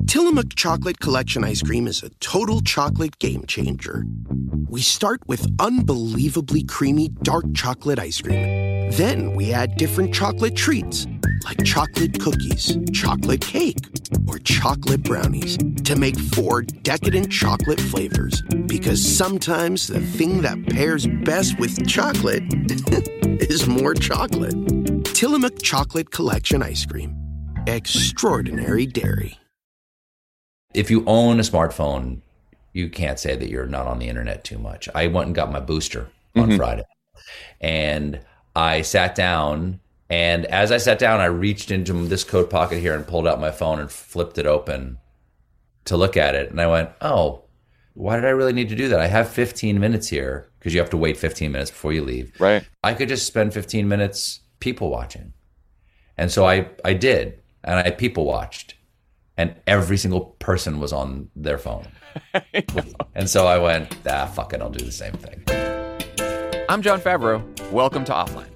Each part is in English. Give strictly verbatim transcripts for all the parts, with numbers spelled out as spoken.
Tillamook Chocolate Collection Ice Cream is a total chocolate game changer. We start with unbelievably creamy dark chocolate ice cream. Then we add different chocolate treats, like chocolate cookies, chocolate cake, or chocolate brownies, to make four decadent chocolate flavors. Because sometimes the thing that pairs best with chocolate is more chocolate. Tillamook Chocolate Collection Ice Cream. Extraordinary dairy. If you own a smartphone, you can't say that you're not on the internet too much. I went and got my booster on mm-hmm. Friday, and I sat down, and as I sat down, I reached into this coat pocket here and pulled out my phone and flipped it open to look at it. And I went, oh, why did I really need to do that? I have fifteen minutes here, because you have to wait fifteen minutes before you leave. Right. I could just spend fifteen minutes people watching. And so I, I did, and I people watched. And every single person was on their phone. And so I went, ah, fuck it, I'll do the same thing. I'm Jon Favreau. Welcome to Offline.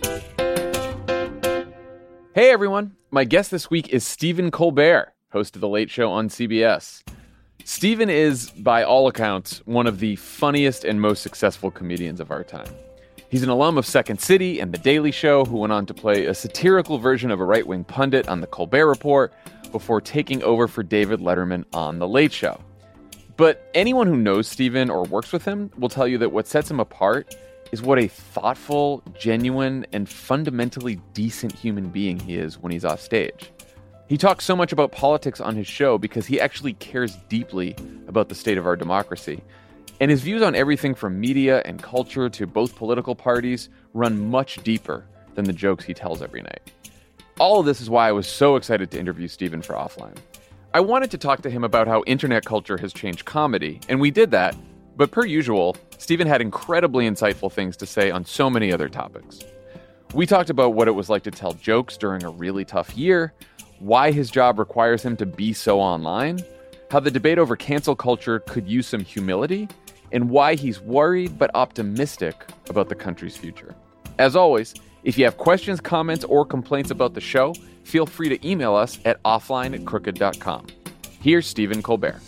Hey, everyone. My guest this week is Stephen Colbert, host of The Late Show on C B S. Stephen is, by all accounts, one of the funniest and most successful comedians of our time. He's an alum of Second City and The Daily Show, who went on to play a satirical version of a right-wing pundit on The Colbert Report before taking over for David Letterman on The Late Show. But anyone who knows Stephen or works with him will tell you that what sets him apart is what a thoughtful, genuine, and fundamentally decent human being he is when he's off stage. He talks so much about politics on his show because he actually cares deeply about the state of our democracy. And his views on everything from media and culture to both political parties run much deeper than the jokes he tells every night. All of this is why I was so excited to interview Stephen for Offline. I wanted to talk to him about how internet culture has changed comedy, and we did that, but per usual, Stephen had incredibly insightful things to say on so many other topics. We talked about what it was like to tell jokes during a really tough year, why his job requires him to be so online, how the debate over cancel culture could use some humility, and why he's worried but optimistic about the country's future. As always, if you have questions, comments, or complaints about the show, feel free to email us at offline at crooked dot com. Here's Stephen Colbert.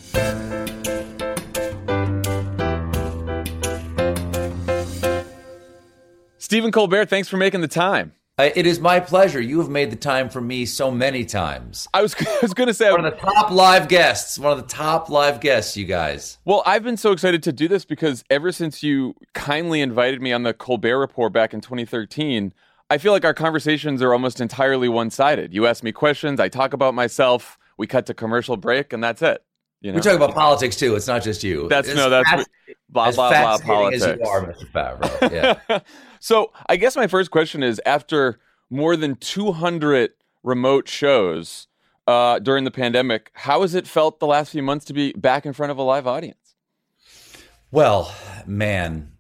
Stephen Colbert, thanks for making the time. Uh, it is my pleasure. You have made the time for me so many times. I was, I was going to say... One of the top live guests. One of the top live guests, you guys. Well, I've been so excited to do this because ever since you kindly invited me on the Colbert Report back in twenty thirteen, I feel like our conversations are almost entirely one-sided. You ask me questions, I talk about myself, we cut to commercial break, and that's it. You know? We talk about politics, too. It's not just you. That's it's No, that's... fast, blah, blah, blah, politics. As you are, Mister Favreau. Yeah. So I guess my first question is, after more than two hundred remote shows uh, during the pandemic, how has it felt the last few months to be back in front of a live audience? Well, man,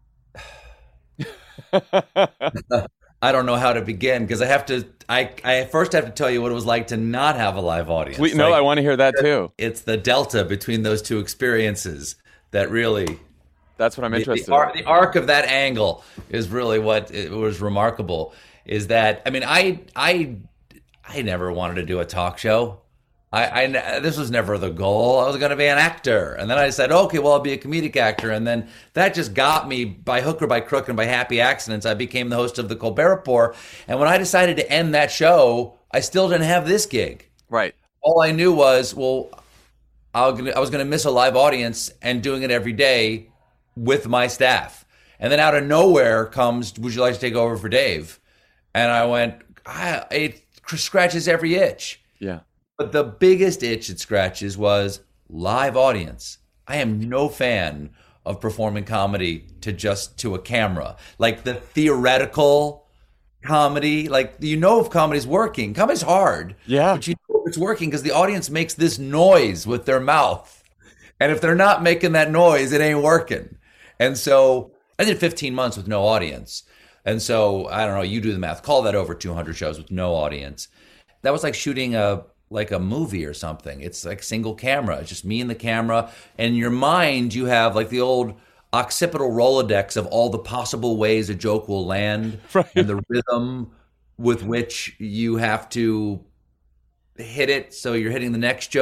I don't know how to begin because I have to, I, I first have to tell you what it was like to not have a live audience. We, no, like, I want to hear that too. It's the delta between those two experiences that really... That's what I'm interested the, the, in. The arc of that angle is really what it was remarkable. Is that, I mean, I I I never wanted to do a talk show. I, I this was never the goal. I was going to be an actor, and then I said, okay, well, I'll be a comedic actor, and then that just got me by hook or by crook and by happy accidents. I became the host of the Colbert Report, and when I decided to end that show, I still didn't have this gig. Right. All I knew was, well, I was going to miss a live audience and doing it every day with my staff. And then out of nowhere comes, would you like to take over for Dave? And I went, ah, it scratches every itch. Yeah. But the biggest itch it scratches was live audience. I am no fan of performing comedy to just to a camera. Like the theoretical comedy, like you know if comedy's working. Comedy's hard. Yeah. But you know if it's working because the audience makes this noise with their mouth. And if they're not making that noise, it ain't working. And so I did fifteen months with no audience. And so, I don't know, you do the math. Call that over two hundred shows with no audience. That was like shooting a like a movie or something. It's like single camera. It's just me and the camera. And in your mind, you have like the old occipital Rolodex of all the possible ways a joke will land. Right. And the rhythm with which you have to hit it so you're hitting the next joke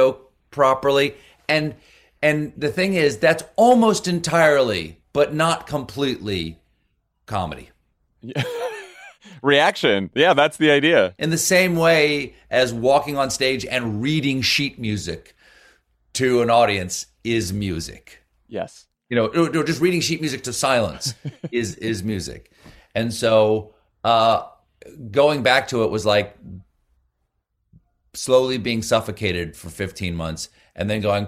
properly. And and the thing is, that's almost entirely, but not completely, comedy. Yeah. Reaction. Yeah, that's the idea. In the same way as walking on stage and reading sheet music to an audience is music. Yes. You know, or just reading sheet music to silence is is music. And so uh, going back to it was like slowly being suffocated for fifteen months and then going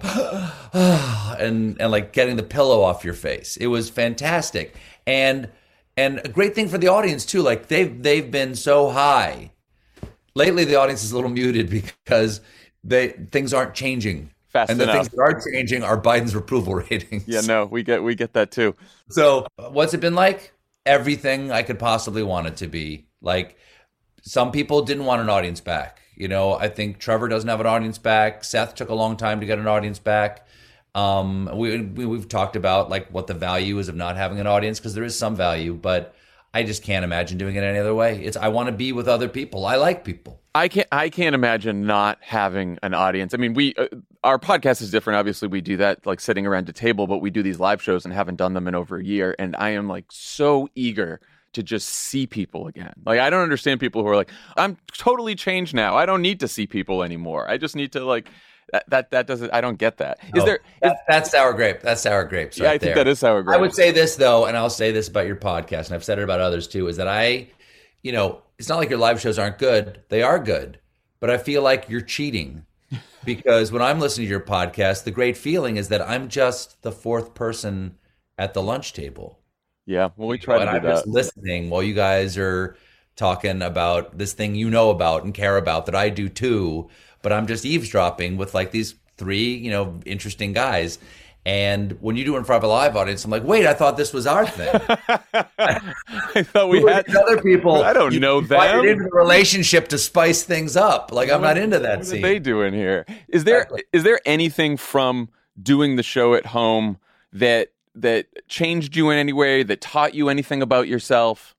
and and like getting the pillow off your face. It was fantastic. And and a great thing for the audience too. Like they've they've been so high. Lately the audience is a little muted because they things aren't changing. Fast and the enough. things that are changing are Biden's approval ratings. Yeah, no, we get we get that too. So what's it been like? Everything I could possibly want it to be. Like some people didn't want an audience back. You know, I think Trevor doesn't have an audience back. Seth took a long time to get an audience back. Um, we, we we've talked about like what the value is of not having an audience because there is some value, but I just can't imagine doing it any other way. It's I want to be with other people. I like people. I can't. I can't imagine not having an audience. I mean, we uh, our podcast is different. Obviously, we do that like sitting around a table, but we do these live shows and haven't done them in over a year. And I am like so eager to just see people again. Like I don't understand people who are like, I'm totally changed now. I don't need to see people anymore. I just need to like that. That, that doesn't. I don't get that. Is No, there? That, Is, that's sour grape. That's sour grapes. yeah, Right I think there. that is sour grape. I would say this though, and I'll say this about your podcast, and I've said it about others too, is that I, you know, it's not like your live shows aren't good. They are good. But I feel like you're cheating because when I'm listening to your podcast, the great feeling is that I'm just the fourth person at the lunch table. Yeah, well, we try and to do I'm that. just listening while you guys are talking about this thing you know about and care about that I do too. But I'm just eavesdropping with like these three, you know, interesting guys. And when you do it in front of a live audience, I'm like, wait, I thought this was our thing. I thought we Who are had these other people. I don't you know invited them. into the relationship to spice things up. Like I'm not into that What scene. are they doing here? Is there Exactly. is there anything from doing the show at home that that changed you in any way, that taught you anything about yourself?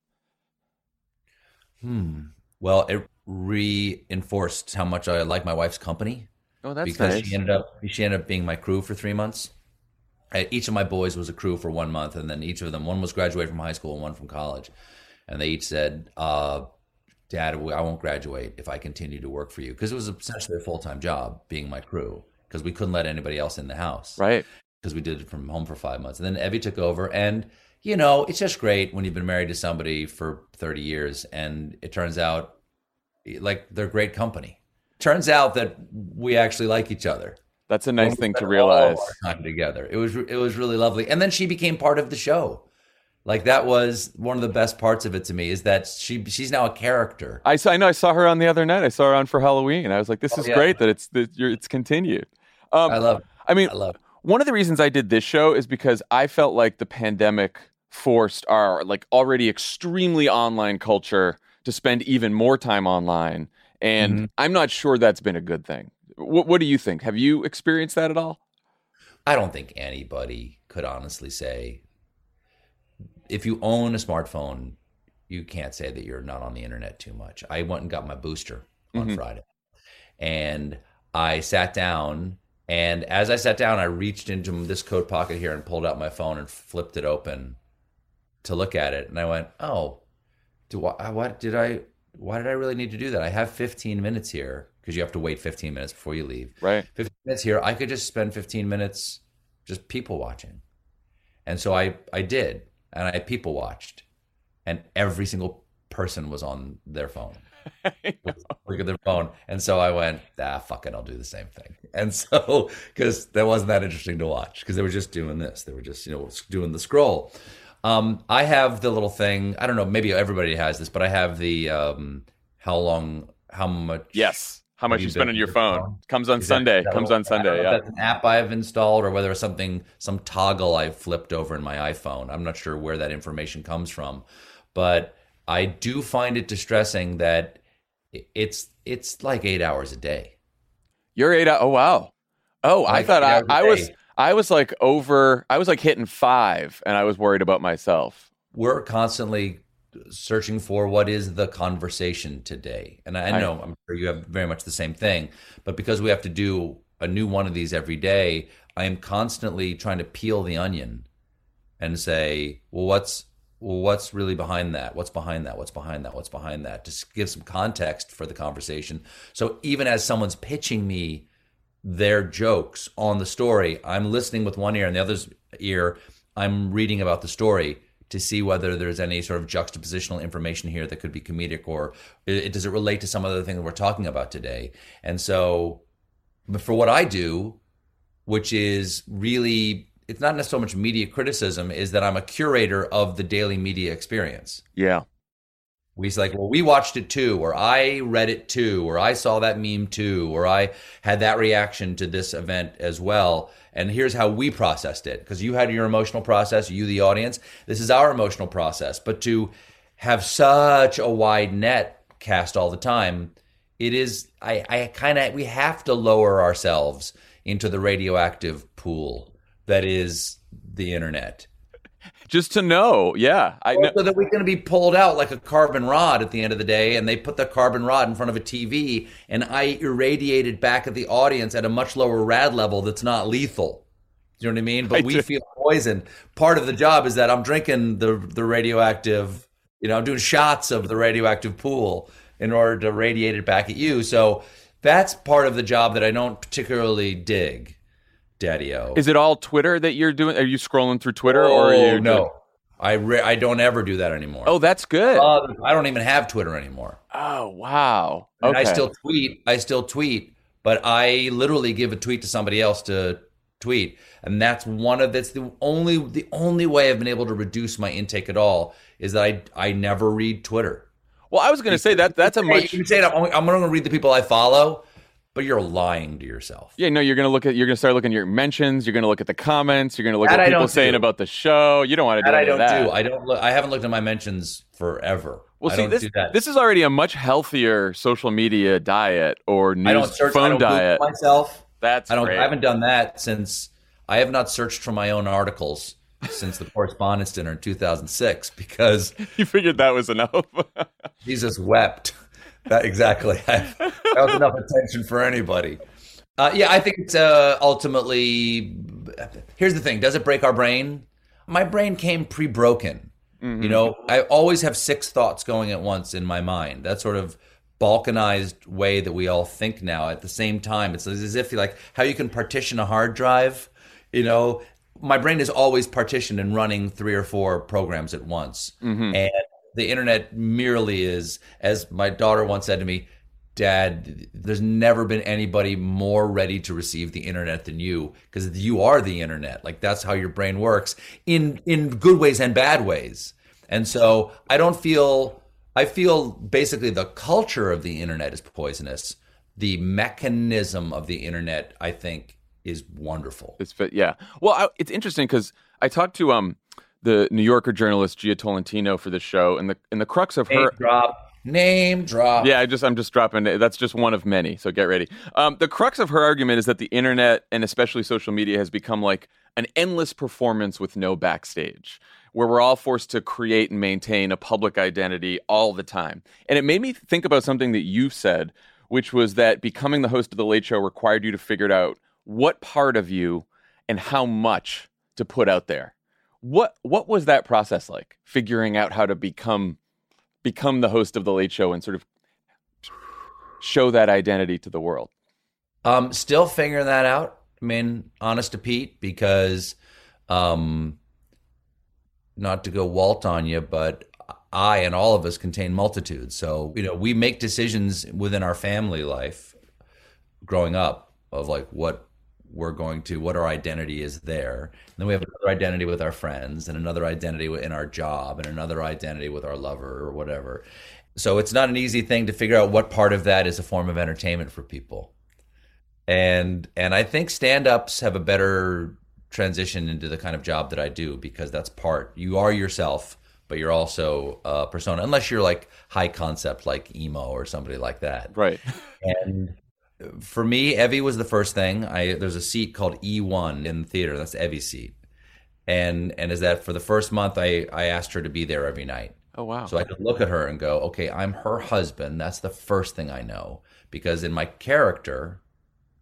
Hmm. Well, it reinforced how much I like my wife's company Oh, that's because nice. she ended up she ended up being my crew for three months. I, each of my boys was a crew for one month, and then each of them, one was graduated from high school and one from college, and they each said, uh, "Dad, I won't graduate if I continue to work for you," because it was essentially a full time job being my crew because we couldn't let anybody else in the house, Right. because we did it from home for five months. And then Evie took over. And, you know, it's just great when you've been married to somebody for thirty years and it turns out like they're great company. Turns out that we actually like each other. That's a nice We thing to spent realize. all our time together. It was, it was really lovely. And then she became part of the show. Like that was one of the best parts of it to me is that she she's now a character. I saw, I know I saw her on the other night. I saw her on for Halloween. I was like, this Oh, is yeah. great that it's that you're, it's continued. Um, I love it. I mean, I love it. one of the reasons I did this show is because I felt like the pandemic forced our like already extremely online culture to spend even more time online. And Mm-hmm. I'm not sure that's been a good thing. What, what do you think? Have you experienced that at all? I don't think anybody could honestly say, if you own a smartphone, you can't say that you're not on the internet too much. I went and got my booster on Mhm. Friday, and I sat down, and as I sat down, I reached into this coat pocket here and pulled out my phone and flipped it open to look at it, and I went, "Oh, do I, what did I? Why did I really need to do that? I have fifteen minutes here because you have to wait fifteen minutes before you leave. Right. fifteen minutes here. I could just spend fifteen minutes just people watching." And so I, I did, and I people watched, and every single person was on their phone. Look at their phone. And so I went, ah, fuck it, I'll do the same thing. And so, because that wasn't that interesting to watch, because they were just doing this. They were just, you know, doing the scroll. Um, I have the little thing, I don't know, maybe everybody has this, but I have the um, how long, how much. Yes. How much you you spend been on your on your phone. phone? Comes on Is that- Sunday. is that Comes a- on I don't know Sunday. if Yeah. that's an app I've installed or whether it's something, some toggle I flipped over in my iPhone. I'm not sure where that information comes from, but I do find it distressing that it's it's like eight hours a day. You're eight out. Oh, wow. Oh, I Like thought eight I, hours a I was, day. I was like over, I was like hitting five and I was worried about myself. We're constantly searching for what is the conversation today. And I I- know, I'm sure you have very much the same thing, but because we have to do a new one of these every day, I am constantly trying to peel the onion and say, well, what's well, what's really behind that? What's behind that? What's behind that? What's behind that? To give some context for the conversation. So even as someone's pitching me their jokes on the story, I'm listening with one ear, and the other's ear, I'm reading about the story to see whether there's any sort of juxtapositional information here that could be comedic, or it, does it relate to some other thing that we're talking about today? And so for what I do, which is really, it's not necessarily so much media criticism, is that I'm a curator of the daily media experience. Yeah. We say, like, well, we watched it too, or I read it too, or I saw that meme too, or I had that reaction to this event as well. And here's how we processed it. Because you had your emotional process, you, the audience. This is our emotional process. But to have such a wide net cast all the time, it is, I, I kind of, we have to lower ourselves into the radioactive pool that is the internet. Just to know, yeah. I know. So that we're going to be pulled out like a carbon rod at the end of the day, and they put the carbon rod in front of a T V, and I irradiate it back at the audience at a much lower rad level that's not lethal. You know what I mean? But I we do. feel poison. Part of the job is that I'm drinking the the radioactive, you know, I'm doing shots of the radioactive pool in order to radiate it back at you. So that's part of the job that I don't particularly dig. Daddy-o. Is it all Twitter that you're doing? Are you scrolling through Twitter, oh, or are you? No, doing... I re- I don't ever do that anymore. Oh, that's good. Uh, I don't even have Twitter anymore. Oh, wow. Okay. Okay. I still tweet. I still tweet, but I literally give a tweet to somebody else to tweet, and that's one of that's the only the only way I've been able to reduce my intake at all is that I I never read Twitter. Well, I was going to say that that's a much. You can say that I'm, I'm going to read the people I follow. But you're lying to yourself. Yeah, no, you're gonna look at you're gonna start looking at your mentions. You're gonna look at the comments. You're gonna look That at I people don't saying do. about the show. You don't want to do That I any of don't that. do. I don't. Look, I haven't looked at my mentions forever. Well, I see, don't this do that. this is already a much healthier social media diet or news I don't search. phone I don't Google diet. myself. That's I don't. great. I haven't done that since. I have not searched for my own articles since the Correspondence Dinner in two thousand six because You figured that was enough. Jesus wept. That exactly. That was enough attention for anybody. Uh, yeah, I think it's uh, ultimately. Here's the thing: does it break our brain? My brain came pre-broken. Mm-hmm. You know, I always have six thoughts going at once in my mind. That sort of balkanized way that we all think now. At the same time, it's as if like how you can partition a hard drive. You know, my brain is always partitioned and running three or four programs at once, mm-hmm. and the internet merely is, as my daughter once said to me, Dad, there's never been anybody more ready to receive the internet than you, because you are the internet. Like that's how your brain works in in good ways and bad ways. And so I don't feel I feel basically the culture of the internet is poisonous. The mechanism of the internet, I think, is wonderful. It's yeah. Well, I, it's interesting because I talked to um the New Yorker journalist Gia Tolentino for this show, and the and the crux of Name her drop. Name drop. Yeah, I just I'm just dropping. That's just one of many. So get ready. Um, the crux of her argument is that the internet and especially social media has become like an endless performance with no backstage, where we're all forced to create and maintain a public identity all the time. And it made me think about something that you said, which was that becoming the host of the Late Show required you to figure out what part of you and how much to put out there. What what was that process like? Figuring out how to become become the host of the Late Show and sort of show that identity to the world? Um, still figuring that out. I mean, honest to Pete, because um, not to go Walt on you, but I and all of us contain multitudes. So, you know, we make decisions within our family life growing up of like what we're going to, what our identity is there. And then we have another identity with our friends and another identity in our job and another identity with our lover or whatever. So it's not an easy thing to figure out what part of that is a form of entertainment for people. And and I think stand-ups have a better transition into the kind of job that I do because that's part, you are yourself, but you're also a persona, unless you're like high concept like emo or somebody like that. Right. And for me, Evie was the first thing. I there's a seat called E one in the theater. That's Evie's seat. And and is that for the first month, I, I asked her to be there every night. Oh, wow. So I could look at her and go, okay, I'm her husband. That's the first thing I know. Because in my character,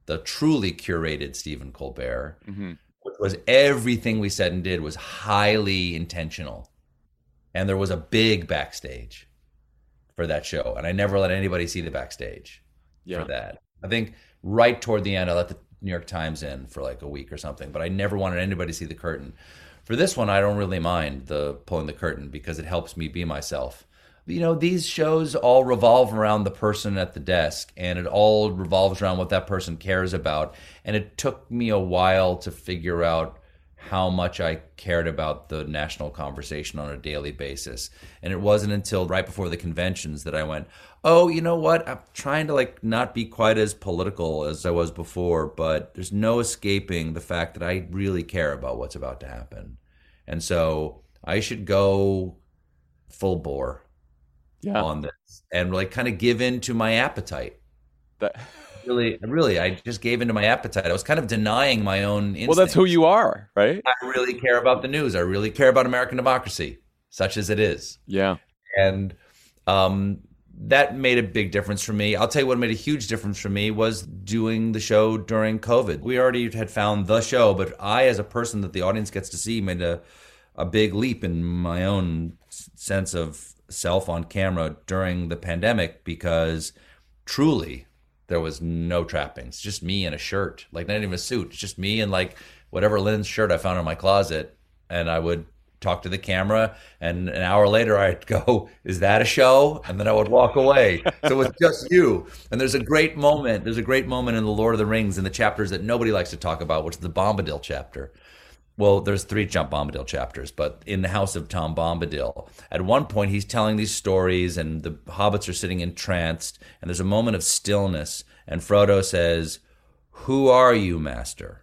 the truly curated Stephen Colbert, Mm-hmm. which was everything we said and did was highly intentional. And there was a big backstage for that show. And I never let anybody see the backstage Yeah. for that. I think right toward the end, I let the New York Times in for like a week or something, but I never wanted anybody to see the curtain. For this one, I don't really mind the pulling the curtain because it helps me be myself. You know, these shows all revolve around the person at the desk, and it all revolves around what that person cares about. And it took me a while to figure out how much I cared about the national conversation on a daily basis. And it wasn't until right before the conventions that I went, oh, you know what? I'm trying to like not be quite as political as I was before, but there's no escaping the fact that I really care about what's about to happen. And so I should go full bore. Yeah. On this and like kind of give in to my appetite. That really, really, I just gave into my appetite. I was kind of denying my own instincts. Well, that's who you are, right? I really care about the news. I really care about American democracy, such as it is. Yeah. And um, that made a big difference for me. I'll tell you what made a huge difference for me was doing the show during COVID. We already had found the show, but I, as a person that the audience gets to see, made a, a big leap in my own sense of self on camera during the pandemic because truly there was no trappings, just me in a shirt, like not even a suit, just me in like whatever linen shirt I found in my closet. And I would talk to the camera and an hour later I'd go, is that a show? And then I would walk away. So it's just you. And there's a great moment. There's a great moment in The Lord of the Rings in the chapters that nobody likes to talk about, which is the Bombadil chapter. Well, there's three Jump Bombadil chapters, but in the house of Tom Bombadil, at one point he's telling these stories and the hobbits are sitting entranced and there's a moment of stillness and Frodo says, who are you, master?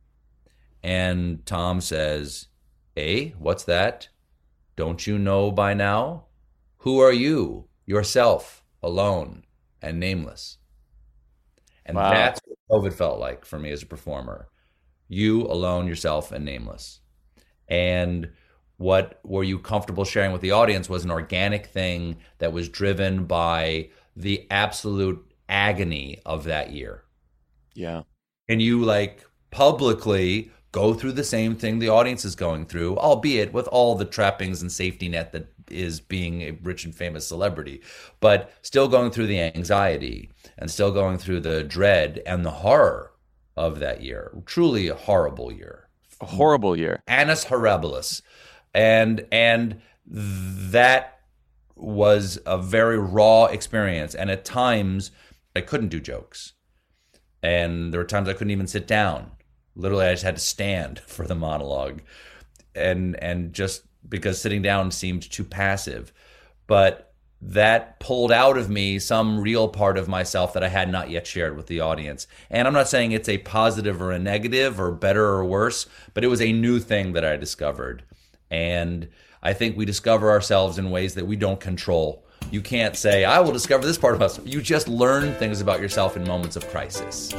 And Tom says, eh, what's that? Don't you know by now? Who are you, yourself, alone and nameless? And wow. That's what COVID felt like for me as a performer. You, alone, yourself, and nameless. And what were you comfortable sharing with the audience was an organic thing that was driven by the absolute agony of that year. Yeah. And you like publicly go through the same thing the audience is going through, albeit with all the trappings and safety net that is being a rich and famous celebrity, but still going through the anxiety and still going through the dread and the horror of that year. Truly a horrible year. A horrible year. Annus Horribilis. And and that was a very raw experience. And at times I couldn't do jokes. And there were times I couldn't even sit down. Literally I just had to stand for the monologue. And and just because sitting down seemed too passive. But that pulled out of me some real part of myself that I had not yet shared with the audience. And I'm not saying it's a positive or a negative or better or worse, but it was a new thing that I discovered. And I think we discover ourselves in ways that we don't control. You can't say, I will discover this part of us. You just learn things about yourself in moments of crisis.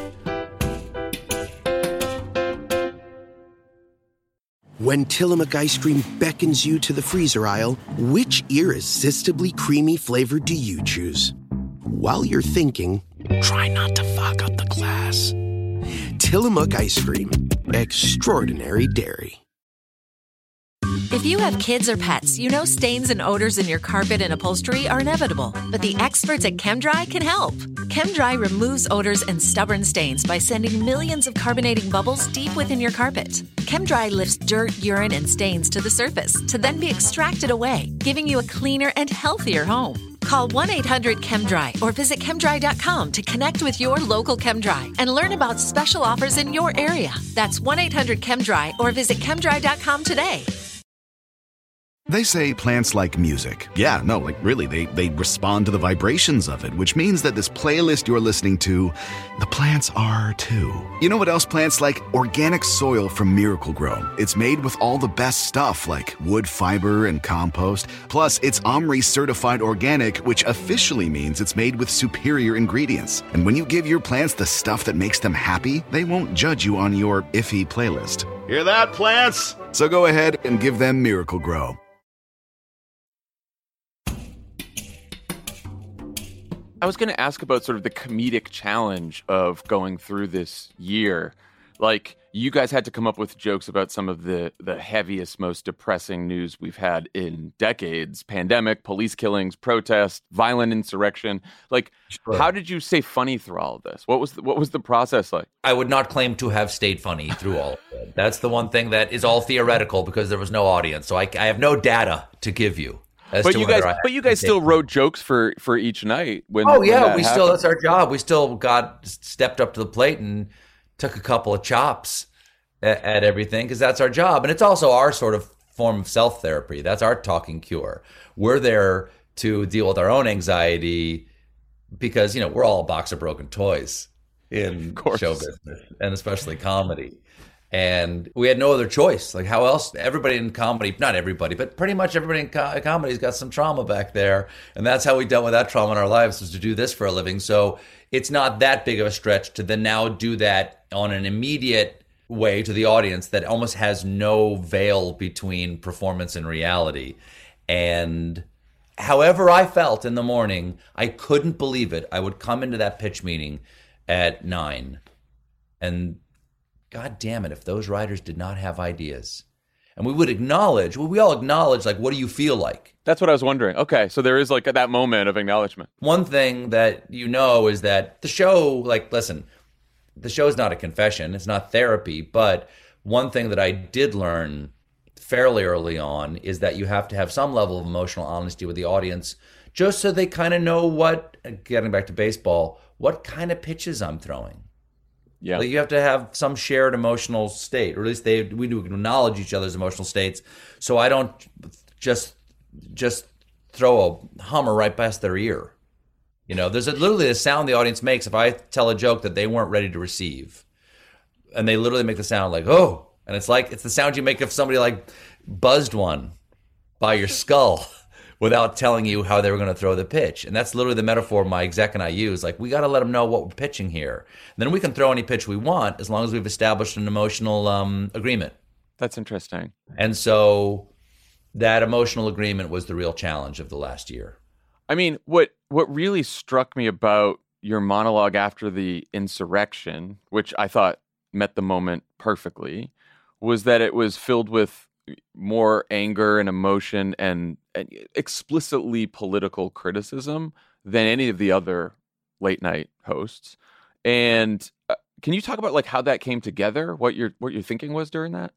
When Tillamook ice cream beckons you to the freezer aisle, which irresistibly creamy flavor do you choose? While you're thinking, try not to fog up the glass. Tillamook ice cream. Extraordinary dairy. If you have kids or pets, you know stains and odors in your carpet and upholstery are inevitable. But the experts at ChemDry can help. ChemDry removes odors and stubborn stains by sending millions of carbonating bubbles deep within your carpet. ChemDry lifts dirt, urine, and stains to the surface to then be extracted away, giving you a cleaner and healthier home. Call one eight hundred ChemDry or visit chemdry dot com to connect with your local ChemDry and learn about special offers in your area. That's one eight hundred ChemDry or visit chemdry dot com today. They say plants like music. Yeah, no, like really, they, they respond to the vibrations of it, which means that this playlist you're listening to, the plants are too. You know what else plants like? Organic soil from Miracle Grow. It's made with all the best stuff like wood fiber and compost. Plus, it's OMRI certified organic, which officially means it's made with superior ingredients. And when you give your plants the stuff that makes them happy, they won't judge you on your iffy playlist. Hear that, plants? So go ahead and give them Miracle Grow. I was going to ask about sort of the comedic challenge of going through this year. Like, you guys had to come up with jokes about some of the, the heaviest, most depressing news we've had in decades. Pandemic, police killings, protests, violent insurrection. Like, sure. How did you stay funny through all of this? What was the, what was the process like? I would not claim to have stayed funny through all of it. That's the one thing that is all theoretical because there was no audience. So I, I have no data to give you. But you guys, but you guys still wrote jokes for, for each night. When, oh, yeah, when we happened. still, that's our job. We still got stepped up to the plate and took a couple of chops at, at everything because that's our job. And it's also our sort of form of self-therapy. That's our talking cure. We're there to deal with our own anxiety because, you know, we're all a box of broken toys in show business and especially comedy. And we had no other choice. Like, how else? Everybody in comedy, not everybody, but pretty much everybody in co- comedy's got some trauma back there. And that's how we dealt with that trauma in our lives, was to do this for a living. So it's not that big of a stretch to then now do that on an immediate way to the audience that almost has no veil between performance and reality. And however I felt in the morning, I couldn't believe it. I would come into that pitch meeting at nine and God damn it, if those writers did not have ideas. And we would acknowledge, well, we all acknowledge, like, what do you feel like? That's what I was wondering. Okay, so there is like that moment of acknowledgement. One thing that you know is that the show, like, listen, the show is not a confession. It's not therapy. But one thing that I did learn fairly early on is that you have to have some level of emotional honesty with the audience just so they kind of know what, getting back to baseball, what kind of pitches I'm throwing. Yeah, like you have to have some shared emotional state, or at least they we do acknowledge each other's emotional states. So I don't just just throw a Hummer right past their ear. You know, there's a, literally a sound the audience makes if I tell a joke that they weren't ready to receive, and they literally make the sound like oh, and it's like it's the sound you make if somebody like buzzed one by your skull without telling you how they were going to throw the pitch. And that's literally the metaphor my exec and I use. Like, we got to let them know what we're pitching here. And then we can throw any pitch we want as long as we've established an emotional um, agreement. That's interesting. And so that emotional agreement was the real challenge of the last year. I mean, what what really struck me about your monologue after the insurrection, which I thought met the moment perfectly, was that it was filled with more anger and emotion and, and explicitly political criticism than any of the other late night hosts. And uh, can you talk about like how that came together? What your what your thinking was during that?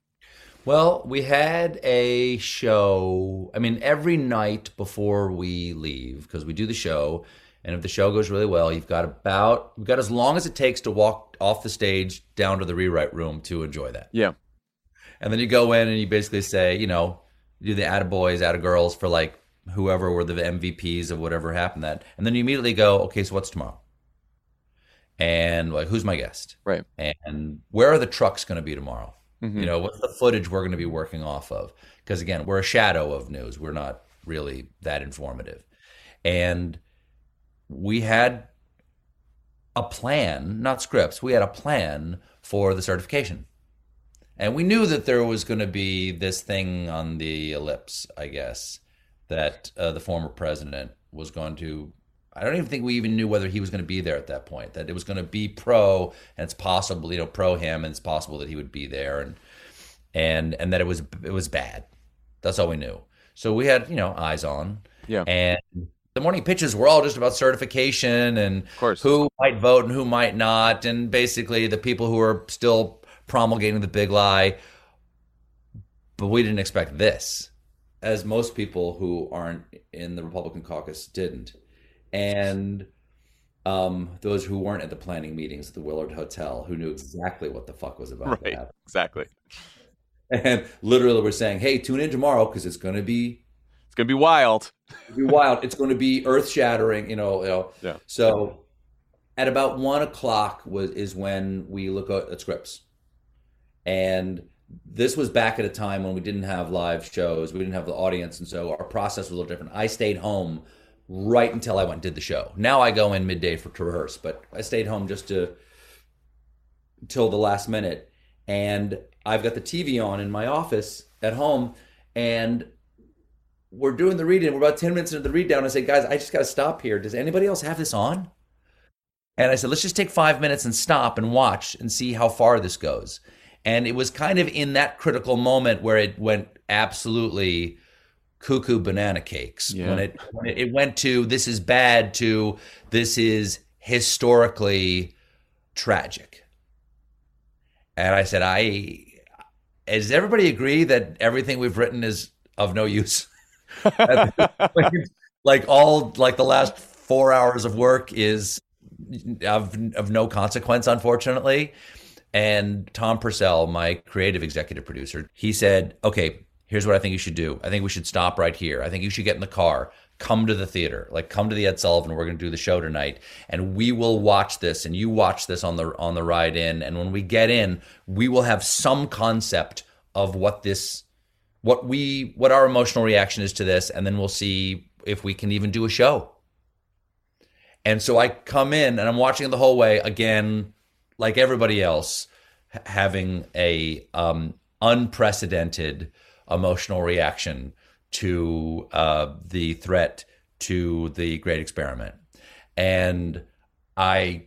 Well, we had a show. I mean, every night before we leave, because we do the show, and if the show goes really well, you've got about you've got as long as it takes to walk off the stage down to the rewrite room to enjoy that. Yeah. And then you go in and you basically say, you know, you do the attaboys, attagirls for like whoever were the M V Ps of whatever happened that. And then you immediately go, okay, so what's tomorrow? And like, who's my guest? Right. And where are the trucks going to be tomorrow? Mm-hmm. You know, what's the footage we're going to be working off of? Because again, we're a shadow of news. We're not really that informative. And we had a plan, not scripts. We had a plan for the certification. And we knew that there was going to be this thing on the ellipse, I guess, that uh, the former president was going to, I don't even think we even knew whether he was going to be there at that point, that it was going to be pro, and it's possible, you know, pro him, and it's possible that he would be there, and and and that it was it was bad. That's all we knew. So we had, you know, eyes on. Yeah. And the morning pitches were all just about certification and of course, who might vote and who might not, and basically the people who are still promulgating the big lie. But we didn't expect this, as most people who aren't in the Republican caucus didn't. And um, those who weren't at the planning meetings at the Willard Hotel, who knew exactly what the fuck was about right, to happen. Exactly. And literally we're saying, hey, tune in tomorrow because it's going to be It's going to be wild. It's going to be wild. It's going to be earth-shattering, you know. You know. Yeah. So at about one o'clock was is when we look at, at scripts. And this was back at a time when we didn't have live shows. We didn't have the audience. And so our process was a little different. I stayed home right until I went and did the show. Now I go in midday for to rehearse, but I stayed home just to till the last minute. And I've got the T V on in my office at home, and we're doing the read in. We're about ten minutes into the read down. I said, guys, I just got to stop here. Does anybody else have this on? And I said, let's just take five minutes and stop and watch and see how far this goes. And it was kind of in that critical moment where it went absolutely cuckoo banana cakes. Yeah. When it when it went to this is bad to this is historically tragic. And I said, I does everybody agree that everything we've written is of no use? Like all like the last four hours of work is of of no consequence, unfortunately. And Tom Purcell, my creative executive producer, he said, okay, here's what I think you should do. I think we should stop right here. I think you should get in the car, come to the theater, like come to the Ed Sullivan. We're going to do the show tonight, and we will watch this, and you watch this on the on the ride in. And when we get in, we will have some concept of what this, what we, what our emotional reaction is to this, and then we'll see if we can even do a show. And so I come in, and I'm watching it the whole way again, like everybody else, having a um, unprecedented emotional reaction to uh, the threat to the Great Experiment. And I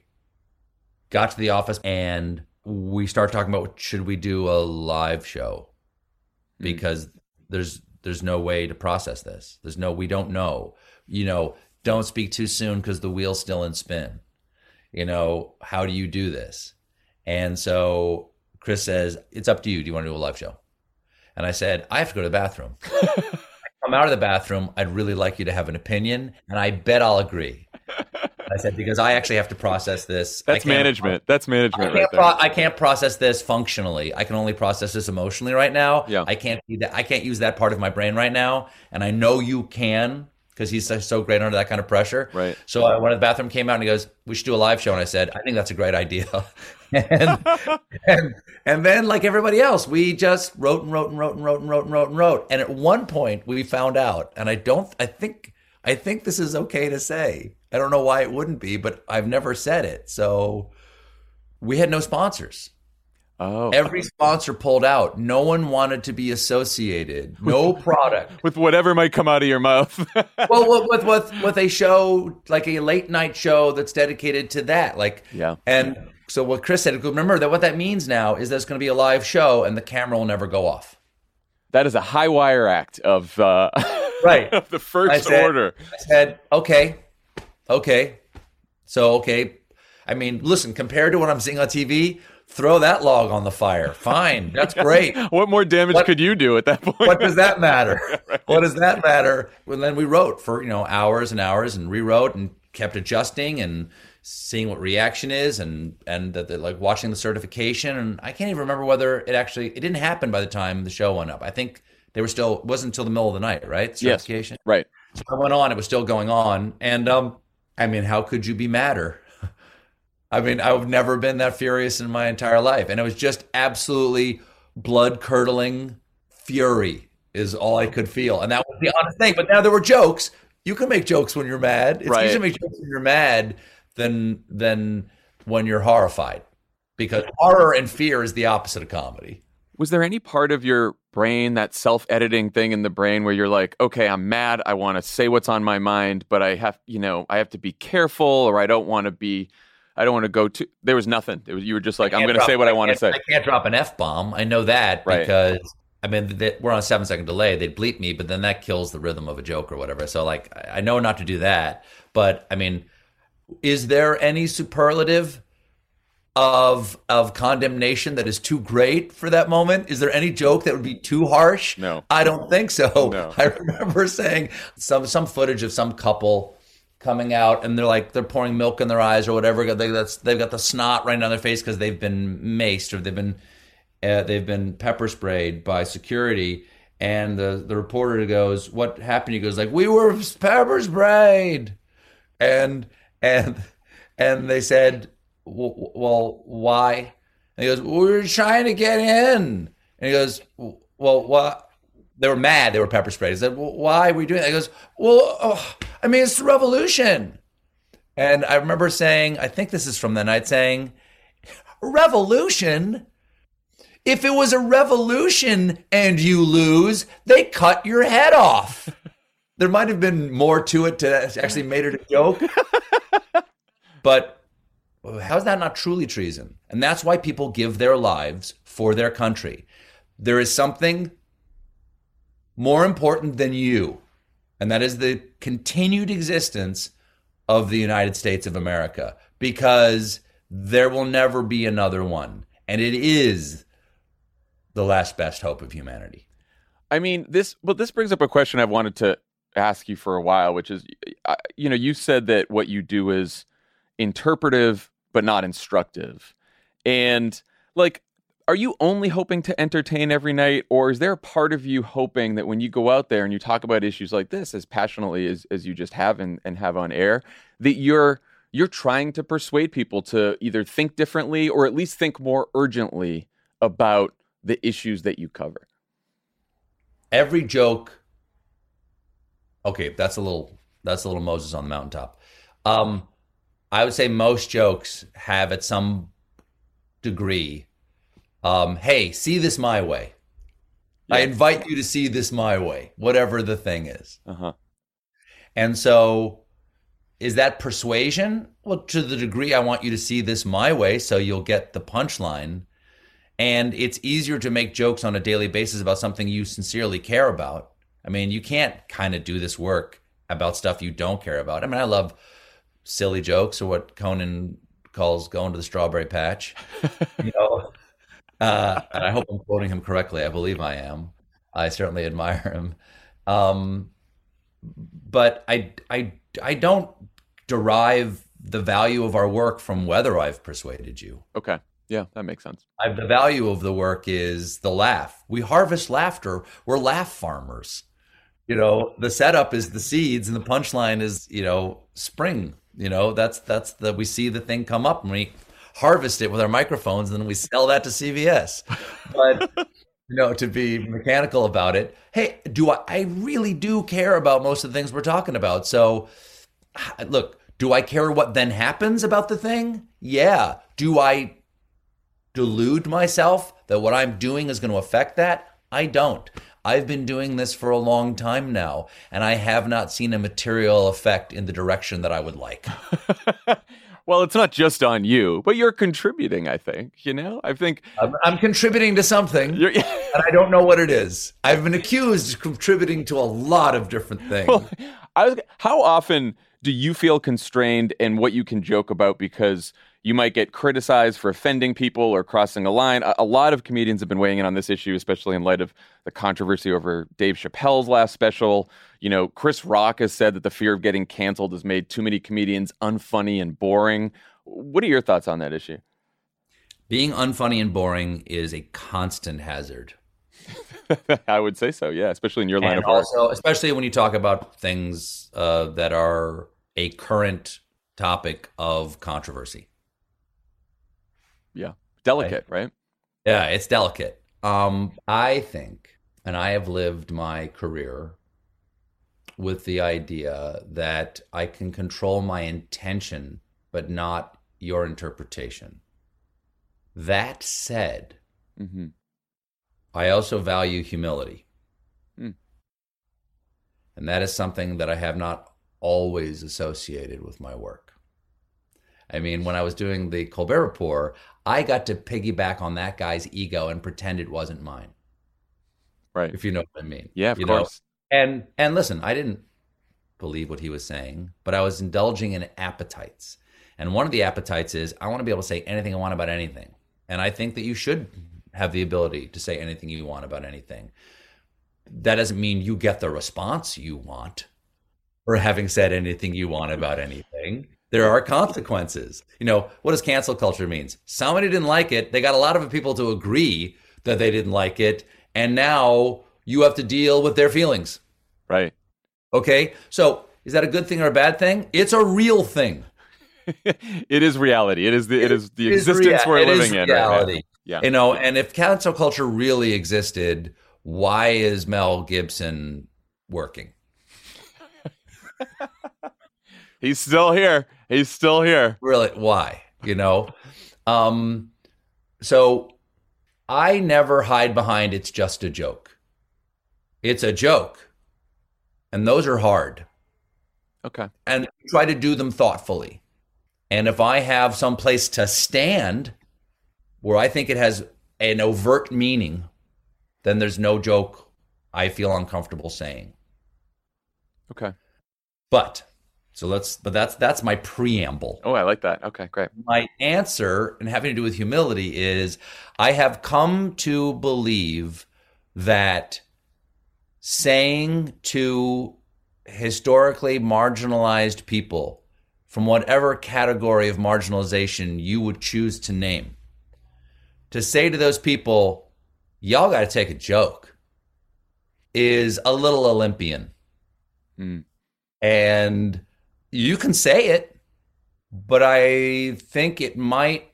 got to the office and we started talking about, should we do a live show? Because there's there's no way to process this. There's no, we don't know. You know, don't speak too soon because the wheel's still in spin. You know, how do you do this? And so Chris says, it's up to you. Do you want to do a live show? And I said, I have to go to the bathroom. I come out of the bathroom. I'd really like you to have an opinion, and I bet I'll agree. I said, because I actually have to process this. That's management. That's management I right can't, there. pro- I can't process this functionally. I can only process this emotionally right now. Yeah. I can't do that. I can't use that part of my brain right now. And I know you can, because he's so, so great under that kind of pressure. Right. So I went to the bathroom, came out, and he goes, we should do a live show. And I said, I think that's a great idea. and, and and then, like everybody else, we just wrote and wrote and wrote and wrote and wrote and wrote and wrote. And at one point, we found out, and I don't, I think, I think this is okay to say. I don't know why it wouldn't be, but I've never said it. So we had no sponsors. Oh. Every sponsor pulled out. No one wanted to be associated. No product. With whatever might come out of your mouth. Well, with, with with a show, like a late night show that's dedicated to that. Like, yeah. And so what Chris said, remember that what that means now is there's going to be a live show and the camera will never go off. That is a high wire act of, uh, right. of the first I said, order. I said, okay, okay. So, okay. I mean, listen, compared to what I'm seeing on T V, throw that log on the fire. Fine. That's great. What more damage what, could you do at that point? What does that matter? Right. What does that matter? Well, then we wrote for, you know, hours and hours and rewrote and kept adjusting and seeing what reaction is and, and the, the, like watching the certification. And I can't even remember whether it actually, it didn't happen by the time the show went up. I think they were still, it wasn't until the middle of the night, right? Certification. Yes, right. So I went on, it was still going on. And, um, I mean, how could you be madder? I mean, I've never been that furious in my entire life. And it was just absolutely blood-curdling fury is all I could feel. And that was the honest thing. But now there were jokes. You can make jokes when you're mad. It's right. easier to make jokes when you're mad than, than when you're horrified. Because horror and fear is the opposite of comedy. Was there any part of your brain, that self-editing thing in the brain where you're like, okay, I'm mad. I want to say what's on my mind, but I have, you know, I have to be careful, or I don't want to be... I don't want to go to. There was nothing. It was, you were just like, I'm going to say what I, I want to say. I can't drop an F-bomb. I know that right. because, I mean, they, we're on a seven second delay. They'd bleep me, but then that kills the rhythm of a joke or whatever. So, like, I know not to do that. But, I mean, is there any superlative of of condemnation that is too great for that moment? Is there any joke that would be too harsh? No. I don't think so. No. I remember saying some some footage of some couple coming out and they're like, they're pouring milk in their eyes or whatever. They, that's, they've got the snot right down their face because they've been maced or they've been uh, they've been pepper sprayed by security. And the, the reporter goes, what happened? He goes like, we were pepper sprayed. And, and, and they said, well, why? And he goes, we were trying to get in. And he goes, well, what? They were mad. They were pepper sprayed. He said, well, why are we doing that? He goes, well, oh, I mean, it's the revolution. And I remember saying, I think this is from the night, saying, revolution? If it was a revolution and you lose, they cut your head off. there might have been more to it to actually made it a joke. But how's that not truly treason? And that's why people give their lives for their country. There is something more important than you, and that is the continued existence of the United States of America, because there will never be another one. And it is the last best hope of humanity. I mean, this, well, this brings up a question I've wanted to ask you for a while, which is, you know, you said that what you do is interpretive, but not instructive. And like, are you only hoping to entertain every night, or is there a part of you hoping that when you go out there and you talk about issues like this as passionately as, as you just have and, and have on air, that you're you're trying to persuade people to either think differently or at least think more urgently about the issues that you cover? Every joke. Okay, that's a little that's a little Moses on the mountaintop. Um, I would say most jokes have at some degree, um, hey, see this my way. Yeah. I invite you to see this my way, whatever the thing is. Uh-huh. And so is that persuasion? Well, to the degree I want you to see this my way so you'll get the punchline. And it's easier to make jokes on a daily basis about something you sincerely care about. I mean, you can't kind of do this work about stuff you don't care about. I mean, I love silly jokes, or what Conan calls going to the strawberry patch. You know, uh, and I hope I'm quoting him correctly. I believe I am. I certainly admire him. Um, but I, I, I don't derive the value of our work from whether I've persuaded you. Okay. Yeah, that makes sense. I, the value of the work is the laugh. We harvest laughter. We're laugh farmers. You know, the setup is the seeds and the punchline is, you know, spring. You know, that's that's the we see the thing come up and we harvest it with our microphones and then we sell that to C V S. But, you know, to be mechanical about it, hey, do I, I really do care about most of the things we're talking about. So, look, do I care what then happens about the thing? Yeah. Do I delude myself that what I'm doing is going to affect that? I don't. I've been doing this for a long time now, and I have not seen a material effect in the direction that I would like. Well, it's not just on you, but you're contributing, I think. You know, I think I'm, I'm contributing to something, and I don't know what it is. I've been accused of contributing to a lot of different things. Well, I was, how often do you feel constrained in what you can joke about because you might get criticized for offending people or crossing a line? A, a lot of comedians have been weighing in on this issue, especially in light of the controversy over Dave Chappelle's last special. You know, Chris Rock has said that the fear of getting canceled has made too many comedians unfunny and boring. What are your thoughts on that issue? Being unfunny and boring is a constant hazard. I would say so, yeah, especially in your line and of work. Also, especially when you talk about things uh, that are a current topic of controversy. Yeah. Delicate, right? right? Yeah, it's delicate. Um, I think, and I have lived my career with the idea that I can control my intention, but not your interpretation. That said, mm-hmm. I also value humility. Mm. And that is something that I have not always associated with my work. I mean, when I was doing the Colbert Report, I got to piggyback on that guy's ego and pretend it wasn't mine. Right. If you know what I mean. Yeah, of you course. Know? And and listen, I didn't believe what he was saying, but I was indulging in appetites. And one of the appetites is I want to be able to say anything I want about anything. And I think that you should have the ability to say anything you want about anything. That doesn't mean you get the response you want for having said anything you want about anything. There are consequences. You know, what does cancel culture mean? Somebody didn't like it. They got a lot of people to agree that they didn't like it. And now you have to deal with their feelings. Right. Okay. So is that a good thing or a bad thing? It's a real thing. It is reality. It is the, it is the it existence is rea- we're it living is in. Reality. Right now. Yeah. You know, and if cancel culture really existed, why is Mel Gibson working? He's still here. He's still here. Really, why? You know? Um, so I never hide behind it's just a joke. It's a joke. And those are hard. Okay. And try to do them thoughtfully. And if I have some place to stand where I think it has an overt meaning, then there's no joke I feel uncomfortable saying. Okay. But so let's but that's that's my preamble. Oh, I like that. Okay, great. My answer, and having to do with humility, is I have come to believe that saying to historically marginalized people from whatever category of marginalization you would choose to name, to say to those people, y'all got to take a joke, is a little Olympian. Mm. And you can say it, but I think it might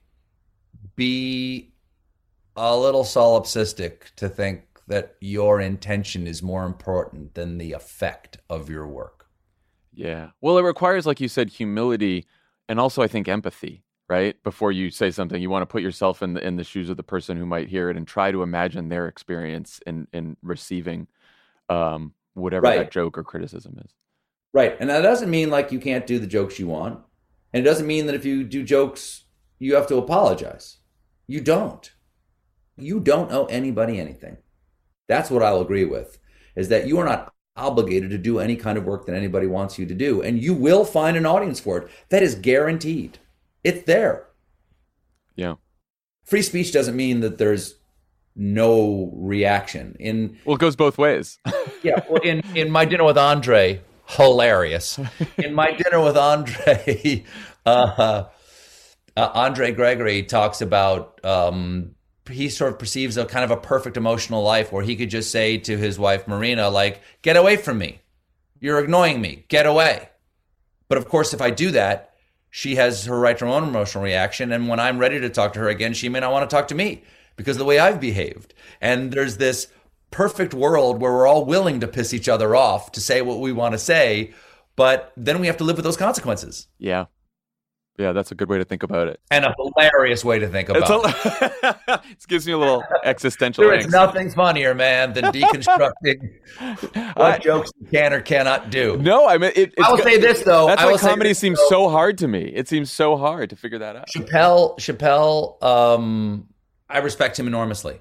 be a little solipsistic to think that your intention is more important than the effect of your work. Yeah. Well, it requires, like you said, humility and also, I think, empathy, right? Before you say something, you want to put yourself in the, in the shoes of the person who might hear it and try to imagine their experience in, in receiving um, whatever Right. that joke or criticism is. Right. And that doesn't mean like you can't do the jokes you want. And it doesn't mean that if you do jokes, you have to apologize. You don't. You don't owe anybody anything. That's what I'll agree with, is that you are not obligated to do any kind of work that anybody wants you to do. And you will find an audience for it. That is guaranteed. It's there. Yeah. Free speech doesn't mean that there's no reaction. In Well, it goes both ways. yeah, well, in, in My Dinner with Andre, hilarious. In My Dinner with Andre, uh, uh, Andre Gregory talks about um, he sort of perceives a kind of a perfect emotional life where he could just say to his wife, Marina, like, get away from me. You're annoying me. Get away. But of course, if I do that, she has her right to her own emotional reaction. And when I'm ready to talk to her again, she may not want to talk to me because of the way I've behaved. And there's this perfect world where we're all willing to piss each other off to say what we want to say. But then we have to live with those consequences. Yeah. Yeah, that's a good way to think about it. And a hilarious way to think about It's a, it gives me a little existential There is angst. nothing funnier, man, than deconstructing what I- jokes you can or cannot do. No, I mean, it, it's I will go- say this, though. That's I why will say comedy this, seems though. so hard to me. It seems so hard to figure that out. Chappelle, Chappelle, um, I respect him enormously.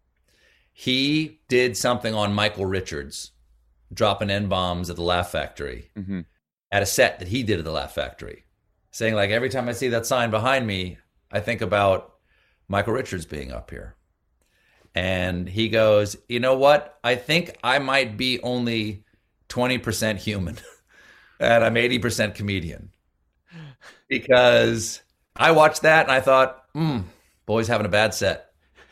He did something on Michael Richards, dropping N-bombs at the Laugh Factory, Mm-hmm. at a set that he did at the Laugh Factory, saying, like, every time I see that sign behind me, I think about Michael Richards being up here. And he goes, you know what? I think I might be only twenty percent human and I'm eighty percent comedian. Because I watched that and I thought, hmm, boy's having a bad set.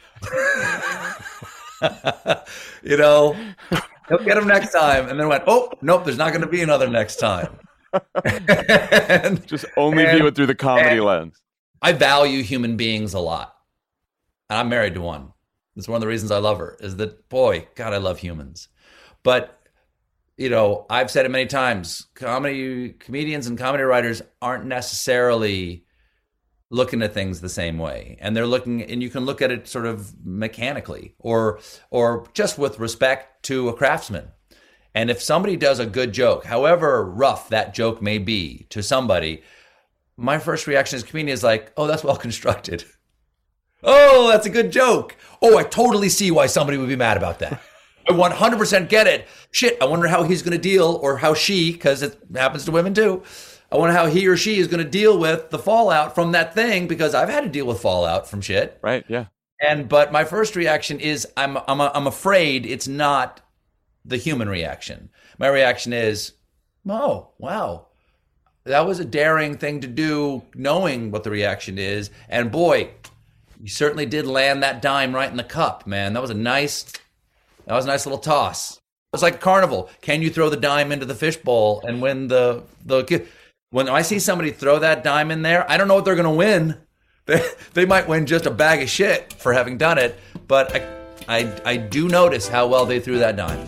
You know, he'll get him next time. And then went, oh, nope, there's not going to be another next time. and, Just only and- view it through the comedy and- lens. I value human beings a lot. And I'm married to one. It's one of the reasons I love her, is that, boy, God, I love humans. But, you know, I've said it many times, comedy comedians and comedy writers aren't necessarily looking at things the same way. And they're looking, and you can look at it sort of mechanically or or just with respect to a craftsman. And if somebody does a good joke, however rough that joke may be to somebody, my first reaction as a comedian is like, oh, that's well constructed. Oh, that's a good joke. Oh, I totally see why somebody would be mad about that. I one hundred percent get it. Shit, I wonder how he's going to deal, or how she, because it happens to women too. I wonder how he or she is going to deal with the fallout from that thing, because I've had to deal with fallout from shit. Right, yeah. And but my first reaction is I'm I'm I'm afraid it's not the human reaction. My reaction is, oh, wow. That was a daring thing to do, knowing what the reaction is. And boy, you certainly did land that dime right in the cup, man. That was a nice, that was a nice little toss. It was like a carnival. Can you throw the dime into the fishbowl and win the the? When I see somebody throw that dime in there, I don't know what they're going to win. They they might win just a bag of shit for having done it, but I I I do notice how well they threw that dime.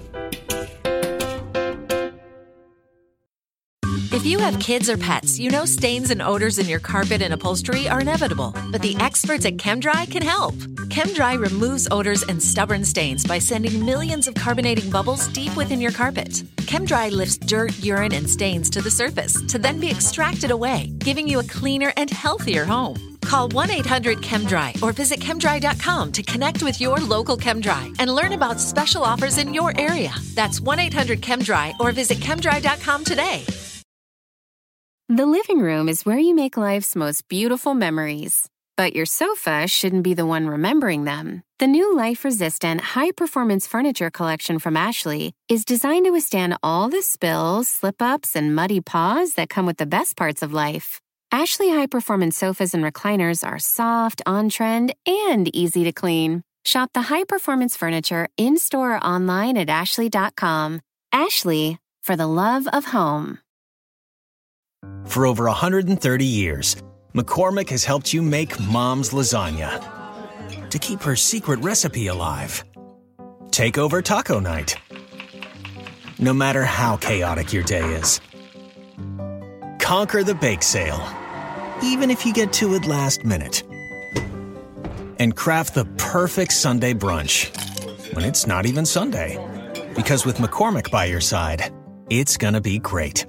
If you have kids or pets, you know stains and odors in your carpet and upholstery are inevitable. But the experts at ChemDry can help. ChemDry removes odors and stubborn stains by sending millions of carbonating bubbles deep within your carpet. ChemDry lifts dirt, urine, and stains to the surface to then be extracted away, giving you a cleaner and healthier home. Call one eight hundred ChemDry or visit chemdry dot com to connect with your local ChemDry and learn about special offers in your area. That's one eight hundred ChemDry or visit chemdry dot com today. The living room is where you make life's most beautiful memories. But your sofa shouldn't be the one remembering them. The new life-resistant, high-performance furniture collection from Ashley is designed to withstand all the spills, slip-ups, and muddy paws that come with the best parts of life. Ashley high-performance sofas and recliners are soft, on-trend, and easy to clean. Shop the high-performance furniture in-store or online at ashley dot com. Ashley, for the love of home. For over one hundred thirty years, McCormick has helped you make Mom's lasagna to keep her secret recipe alive. Take over taco night, no matter how chaotic your day is. Conquer the bake sale, even if you get to it last minute. And craft the perfect Sunday brunch when it's not even Sunday. Because with McCormick by your side, it's gonna be great.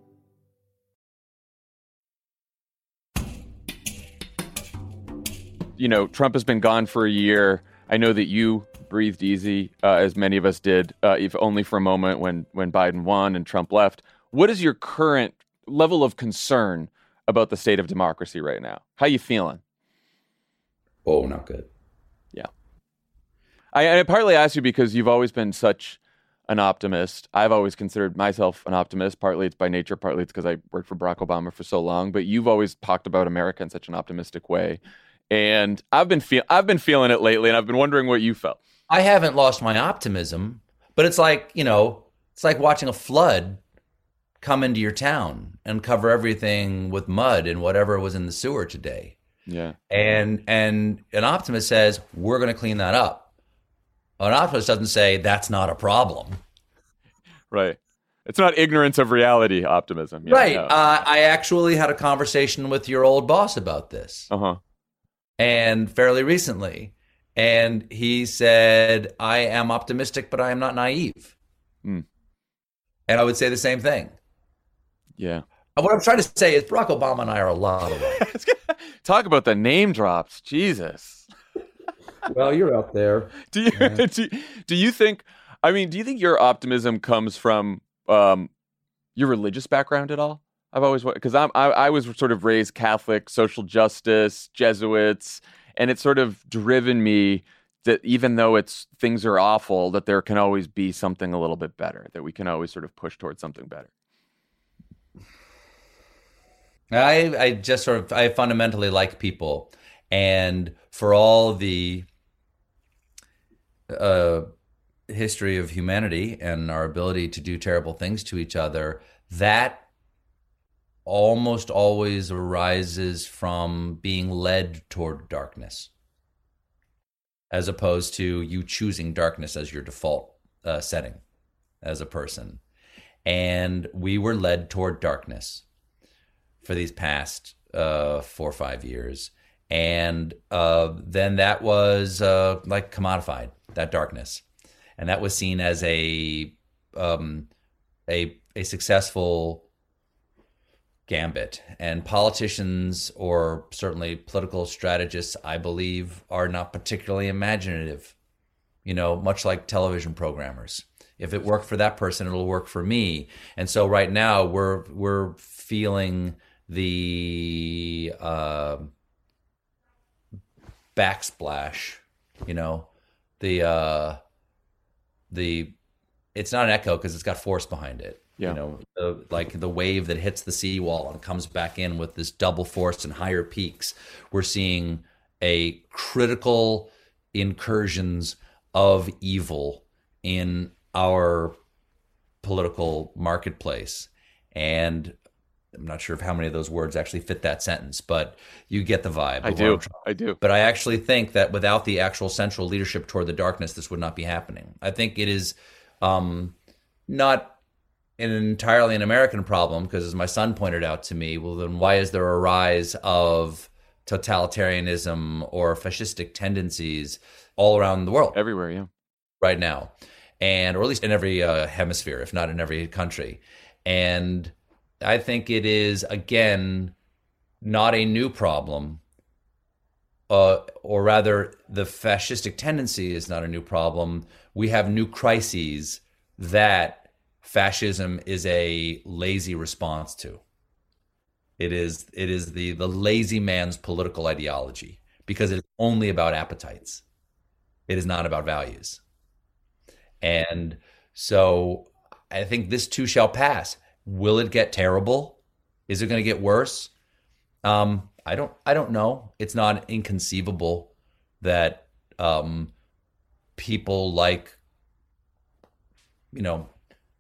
You know, Trump has been gone for a year. I know that you breathed easy, uh, as many of us did, uh, if only for a moment when when Biden won and Trump left. What is your current level of concern about the state of democracy right now? How you feeling? Oh, not good. Yeah. I, I partly ask you because you've always been such an optimist. I've always considered myself an optimist. Partly it's by nature, partly it's because I worked for Barack Obama for so long. But you've always talked about America in such an optimistic way. And I've been feel I've been feeling it lately, and I've been wondering what you felt. I haven't lost my optimism, but it's like, you know, it's like watching a flood come into your town and cover everything with mud and whatever was in the sewer today. Yeah. And and an optimist says, we're going to clean that up. An optimist doesn't say that's not a problem. Right. It's not ignorance of reality optimism. Yeah, right. No. Uh, I actually had a conversation with your old boss about this. Uh-huh. And fairly recently. And he said, I am optimistic, but I am not naive. Mm. And I would say the same thing. Yeah. What I'm trying to say is Barack Obama and I are a lot alike. Talk about the name drops. Jesus. Well, you're up there. Do you, Yeah. do, do you think, I mean, do you think your optimism comes from um, your religious background at all? I've always, because I'm, I, I was sort of raised Catholic, social justice, Jesuits, and it's sort of driven me that even though it's things are awful, that there can always be something a little bit better, that we can always sort of push towards something better. I, I just sort of, I fundamentally like people. And for all the uh, history of humanity and our ability to do terrible things to each other, that almost always arises from being led toward darkness, as opposed to you choosing darkness as your default uh, setting as a person. And we were led toward darkness for these past uh, four or five years. And uh, then that was uh, like commodified, that darkness. And that was seen as a um, a, a successful gambit. And politicians, or certainly political strategists, I believe, are not particularly imaginative, you know, much like television programmers. If it worked for that person, it'll work for me. And so right now we're we're feeling the uh, backsplash, you know, the uh, the it's not an echo because it's got force behind it. Yeah. You know, the, like the wave that hits the seawall and comes back in with this double force and higher peaks. We're seeing a critical incursions of evil in our political marketplace. And I'm not sure of how many of those words actually fit that sentence, but you get the vibe. I do. I do. But I actually think that without the actual central leadership toward the darkness, this would not be happening. I think it is um, not an entirely an American problem, because as my son pointed out to me, well, then why is there a rise of totalitarianism or fascistic tendencies all around the world? Everywhere, yeah. Right now. and or at least in every uh, hemisphere, if not in every country. And I think it is, again, not a new problem, uh, or rather, the fascistic tendency is not a new problem. We have new crises that fascism is a lazy response to. It is it is the the lazy man's political ideology, because it's only about appetites. It is not about values. And so I think this too shall pass. Will it get terrible? Is it going to get worse? Um, I don't I don't know. It's not inconceivable that um, people like, you know,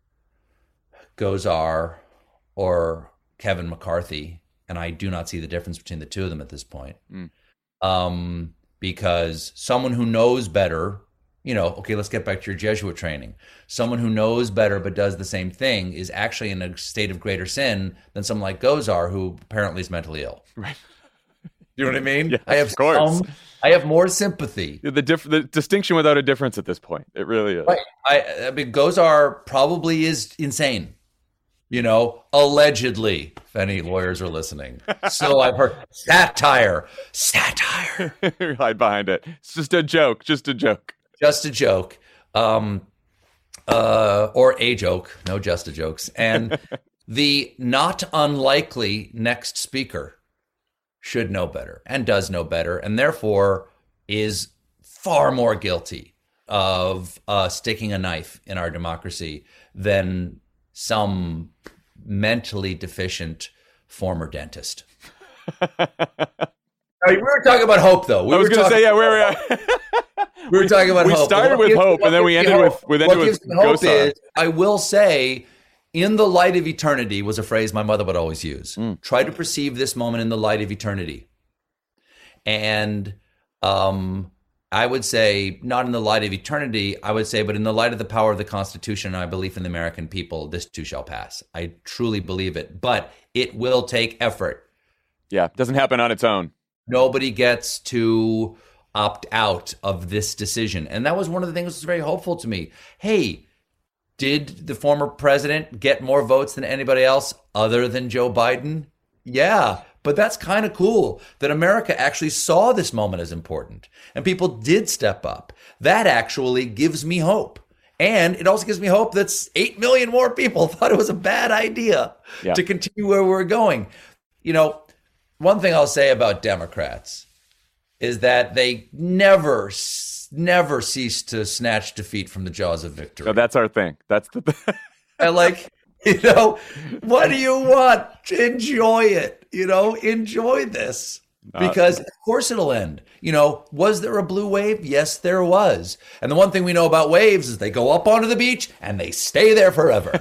Gosar or Kevin McCarthy, and I do not see the difference between the two of them at this point. Mm. Um, because someone who knows better, you know, okay, let's get back to your Jesuit training. Someone who knows better but does the same thing is actually in a state of greater sin than someone like Gosar, who apparently is mentally ill. Right. You know what I mean? Yes, I have of course. Some, I have more sympathy. The, diff- the distinction without a difference at this point. It really is. Right. I, I mean, Gosar probably is insane. You know, allegedly, if any lawyers are listening. So I've heard satire, satire. Hide behind it. It's just a joke, just a joke. Just a joke. Um, uh, or a joke. No, just a jokes. And the not unlikely next speaker should know better and does know better, and therefore is far more guilty of uh, sticking a knife in our democracy than some mentally deficient former dentist. I mean, we were talking about hope, though. We I was were going to talking, say, yeah, where we are. we were talking about we hope. We started what with gives, hope, and then we ended with, with, ended what with gives hope Gosar. is, I will say, in the light of eternity was a phrase my mother would always use. Mm. Try to perceive this moment in the light of eternity. And um, I would say, not in the light of eternity, I would say, but in the light of the power of the Constitution and my belief in the American people, this too shall pass. I truly believe it, but it will take effort. Yeah, it doesn't happen on its own. Nobody gets to opt out of this decision. And that was one of the things that was very hopeful to me. Hey, did the former president get more votes than anybody else other than Joe Biden? Yeah. But that's kind of cool that America actually saw this moment as important and people did step up. That actually gives me hope. And it also gives me hope that eight million more people thought it was a bad idea yeah. to continue where we're going. You know, one thing I'll say about Democrats is that they never, never cease to snatch defeat from the jaws of victory. So that's our thing. That's the thing. I like... You know, what do you want? Enjoy it. You know, enjoy this. Because of course it'll end. You know, was there a blue wave? Yes, there was. And the one thing we know about waves is they go up onto the beach and they stay there forever.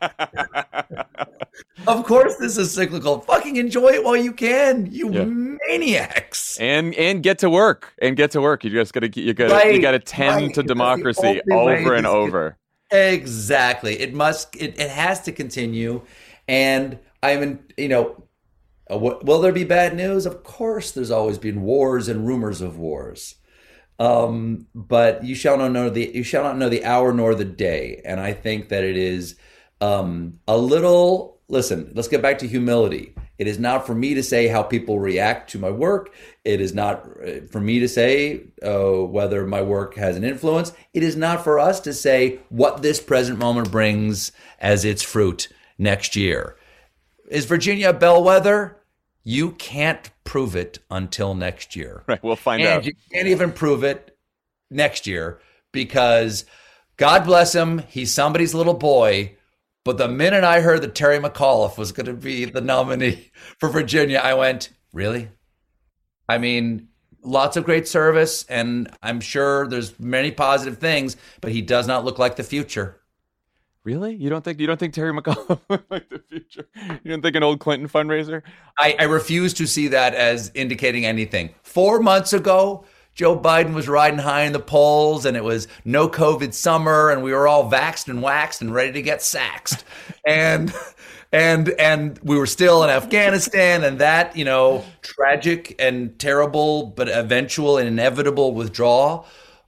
Of course this is cyclical. Fucking enjoy it while you can, you yeah. maniacs. And and get to work. And get to work. You just gotta you gotta right, you gotta tend right. to democracy over and over. Exactly. It must, it, it has to continue. And I'm in, you know, uh, w- will there be bad news? Of course, there's always been wars and rumors of wars. Um, but you shall not know the, you shall not know the hour nor the day. And I think that it is um, a little, listen, let's get back to humility. It is not for me to say how people react to my work. It is not for me to say uh, whether my work has an influence. It is not for us to say what this present moment brings as its fruit next year. Is Virginia a bellwether? You can't prove it until next year. Right, we'll find and out. You can't even prove it next year because God bless him, he's somebody's little boy. But the minute I heard that Terry McAuliffe was going to be the nominee for Virginia, I went, really? I mean, lots of great service, and I'm sure there's many positive things, but he does not look like the future. Really? You don't think you don't think Terry McAuliffe looked like the future? You don't think an old Clinton fundraiser? I, I refuse to see that as indicating anything. Four months ago, Joe Biden was riding high in the polls and it was no COVID summer and we were all vaxxed and waxed and ready to get saxed. and and and we were still in Afghanistan, and that, you know, tragic and terrible but eventual and inevitable withdrawal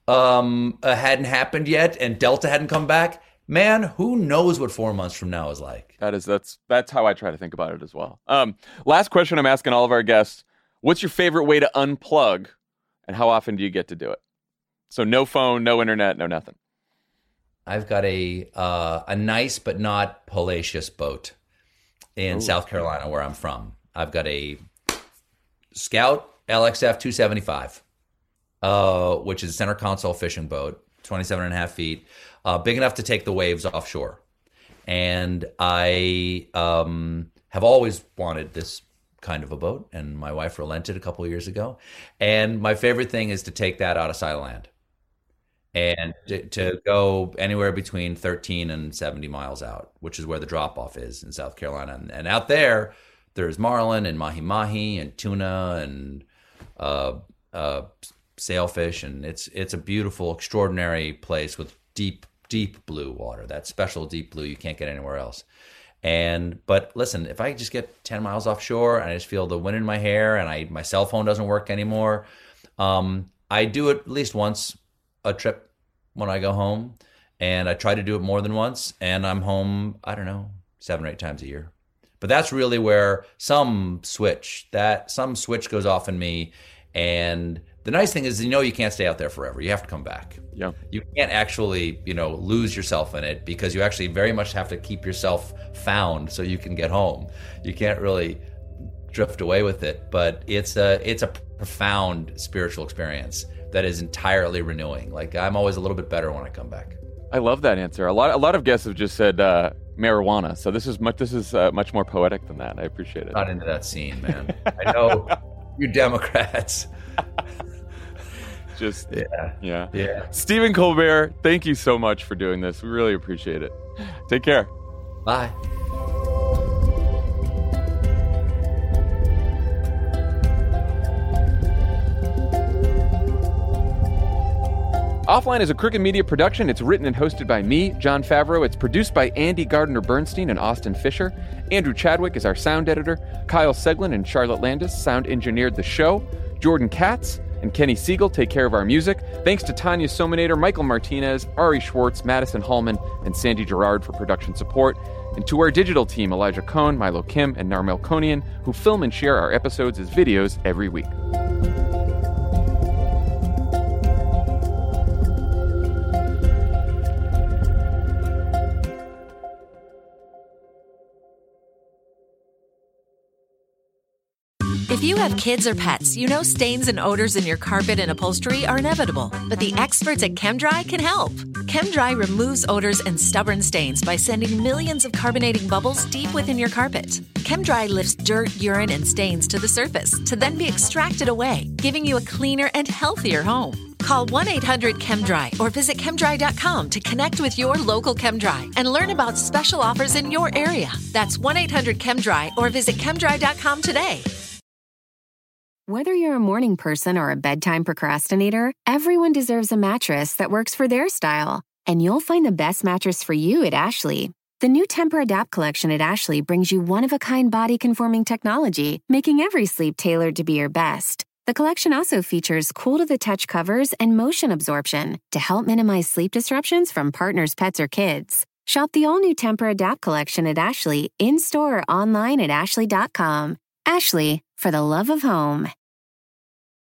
um, uh, hadn't happened yet and Delta hadn't come back, man, who knows what four months from now is like? That is, that's that's how I try to think about it as well. Um, last question I'm asking all of our guests. What's your favorite way to unplug, and how often do you get to do it? So no phone, no internet, no nothing. I've got a uh, a nice but not palatious boat in Ooh. South Carolina, where I'm from. I've got a Scout L X F two seventy-five, uh, which is a center console fishing boat, twenty-seven and a half feet, uh, big enough to take the waves offshore. And I um, have always wanted this kind of a boat, and my wife relented a couple of years ago. And my favorite thing is to take that out of sight of land and to, to go anywhere between thirteen and seventy miles out, which is where the drop-off is in South Carolina. And, and out there, there's marlin and mahi-mahi and tuna and uh, uh, sailfish, and it's it's a beautiful, extraordinary place with deep, deep blue water, that special deep blue you can't get anywhere else. And but listen, if I just get ten miles offshore and I just feel the wind in my hair and I my cell phone doesn't work anymore, um, I do it at least once a trip when I go home, and I try to do it more than once, and I'm home, I don't know, seven or eight times a year. But that's really where some switch, that some switch goes off in me. And the nice thing is, you know, you can't stay out there forever. You have to come back. Yeah. You can't actually, you know, lose yourself in it, because you actually very much have to keep yourself found so you can get home. You can't really drift away with it, but it's a it's a profound spiritual experience that is entirely renewing. Like, I'm always a little bit better when I come back. I love that answer. A lot a lot of guests have just said uh, marijuana. So this is much this is uh, much more poetic than that. I appreciate it. Not into that scene, man. I know you Democrats. Just yeah, yeah, yeah. Stephen Colbert, thank you so much for doing this. We really appreciate it. Take care. Bye. Offline is a Crooked Media production. It's written and hosted by me, Jon Favreau. It's produced by Andy Gardner-Bernstein and Austin Fisher. Andrew Chadwick is our sound editor. Kyle Seglin and Charlotte Landis sound engineered the show. Jordan Katz and Kenny Siegel take care of our music. Thanks to Tanya Sominator, Michael Martinez, Ari Schwartz, Madison Hallman, and Sandy Gerard for production support. And to our digital team, Elijah Cohn, Milo Kim, and Narmel Konian, who film and share our episodes as videos every week. If you have kids or pets, you know stains and odors in your carpet and upholstery are inevitable, but the experts at ChemDry can help. ChemDry removes odors and stubborn stains by sending millions of carbonating bubbles deep within your carpet. ChemDry lifts dirt, urine, and stains to the surface to then be extracted away, giving you a cleaner and healthier home. Call one eight hundred ChemDry or visit chemdry dot com to connect with your local ChemDry and learn about special offers in your area. That's one eight hundred ChemDry or visit chemdry dot com today. Whether you're a morning person or a bedtime procrastinator, everyone deserves a mattress that works for their style. And you'll find the best mattress for you at Ashley. The new Tempur-Adapt collection at Ashley brings you one-of-a-kind body-conforming technology, making every sleep tailored to be your best. The collection also features cool-to-the-touch covers and motion absorption to help minimize sleep disruptions from partners, pets, or kids. Shop the all-new Tempur-Adapt collection at Ashley, in-store or online at ashley dot com. Ashley, for the love of home.